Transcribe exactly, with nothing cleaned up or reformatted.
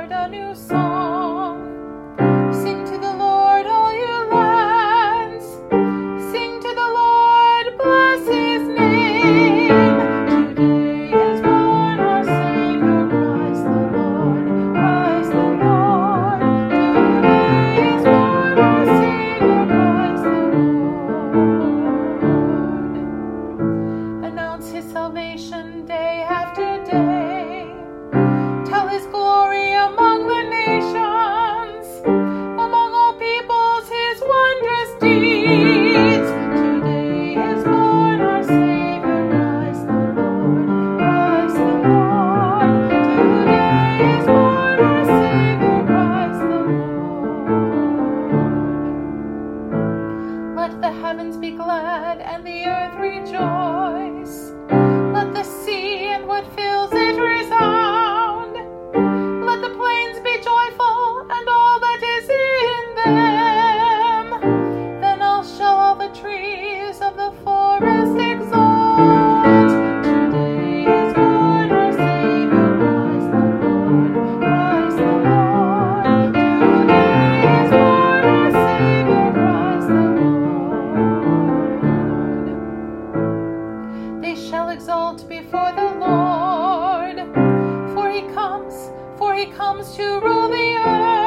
Lord a new song. Sing to the Lord, all you lands. Sing to the Lord, bless his name. Today is born our Savior, Christ the Lord, Christ the Lord. Today is born our Savior, Christ the Lord. Announce his salvation day after day. Tell his glory among the nations, among all peoples his wondrous deeds. Today is born our Savior, Christ the Lord, Christ the Lord. Today is born our Savior, Christ the Lord. Let the heavens be glad and the earth rejoice. Let the sea and what fills it resound. Let the plains be joyful and all that is in them. Then all shall all the trees of the forest exult. Today is born our Savior, Christ the Lord, Christ the Lord. Today is born our Savior, Christ the Lord. They shall exult before the Lord, for he comes, for he comes to rule the earth.